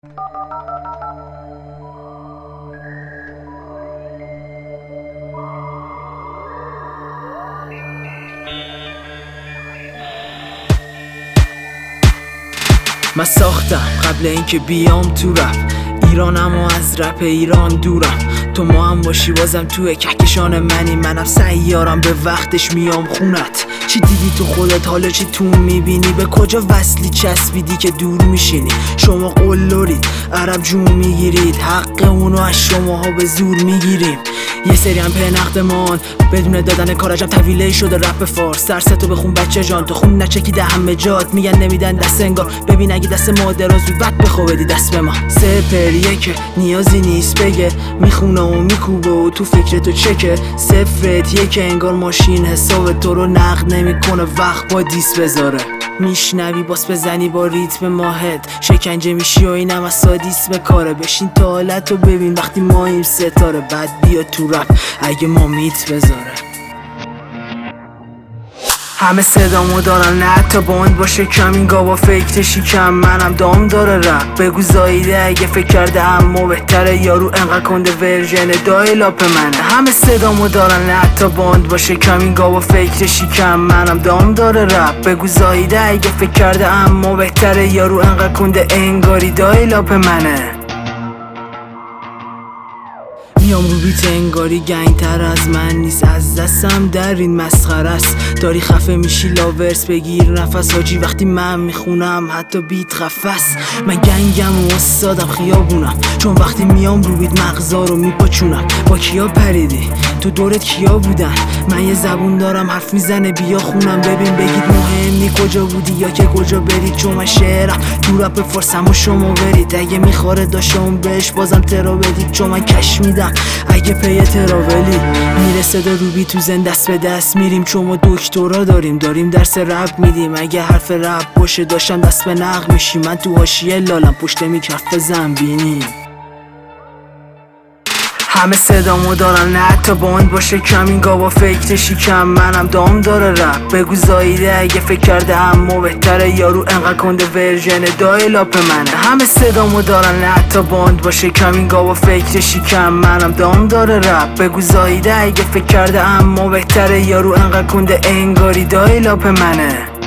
من ساختم قبل اینکه بیام تو رپ ایرانم و از رپ ایران دورم. تو ما هم باشی بازم توی کهکشان منی، منم سیارم به وقتش میام خونت. چی دیدی تو خودت حالا چی تو میبینی؟ به کجا وصلی چسبیدی که دور میشینی؟ شما قلورید عرب جون میگیرید، حق اونو از شماها به زور میگیریم. یه سری هم په نقدمان بدون دادن کارجم طویله شده رپ فارس. درستو بخون بچه جان، تو خون نچکیده همه جات، میگن نمیدن دست انگار. ببین اگه دست ما دراز بود بد بخوابدی دست به ما. سپر یک نیازی نیست بگه، میخونه و میکوبه و تو فکر تو چکه. صفرت یک انگار ماشین حساب تو رو نقد نمیکنه، وقت با دیس بذاره. میشنوی باس بزنی با ریتم ماهد، شکنجه میشی و اینم از سادیسم کاره. بشین تا حالت رو ببین وقتی ما این ستاره، بعد بیا تو رپ اگه ما میت بذاره. همه صدامو دارن نه حتی باند باشه کم، این گاوا فکر شیکم منم دام داره رپ. بگو زاییده اگه فکر کرده اما بهتره، یارو انقدر کنده ورژن دایلاپ منه. همه صدامو دارن نه حتی باند باشه کم، این گاوا فکر شیکم منم دام داره رپ. بگو زاییده اگه فکر کرده اما بهتره، یارو انقدر کنده انگاری دایلاپ منه. میام رو بیت انگاری گنگ تر از من نیست، از دستم در این مسخره است. داری خفه میشی لاورس بگیر نفس حاجی، وقتی من میخونم حتی بیت خفست. من گنگم و استادم خیابونم، چون وقتی میام رو بیت مغزا رو میپاچونم. با کیا پریدی؟ تو دورت کیا بودن؟ من یه زبون دارم حرف میزنه بیا خونم. ببین بگید مهمی کجا بودی یا که کجا برید، چون من شعرم تو رپ فارسم و شما برید. اگه میخواره داشتم بهش بازم ترا بدید، چون من کش میدم اگه پی تراولی میرسه دا روبی تو زن دست به دست میریم. چون ما دکترا داریم درس رپ میدیم. اگه حرف رپ باشه داشتم دست به نقل میشی، من تو حاشیه لالم پشت میکرف زنبینی. همه صدامو دارن نه حتی باند باشه کم، این گاوا فکر شیکم منم دام داره رپ. بگو زاییده اگه فکر کرده اما بهتره، یارو انقدر کنده ورژن دایلاپ منه. همه صدامو دارن نه حتی باند باشه کم، این گاوا فکر شیکم منم دام داره رپ. بگو زاییده اگه فکر کرده اما بهتره، یارو انقدر کنده انگاری دایلاپ منه.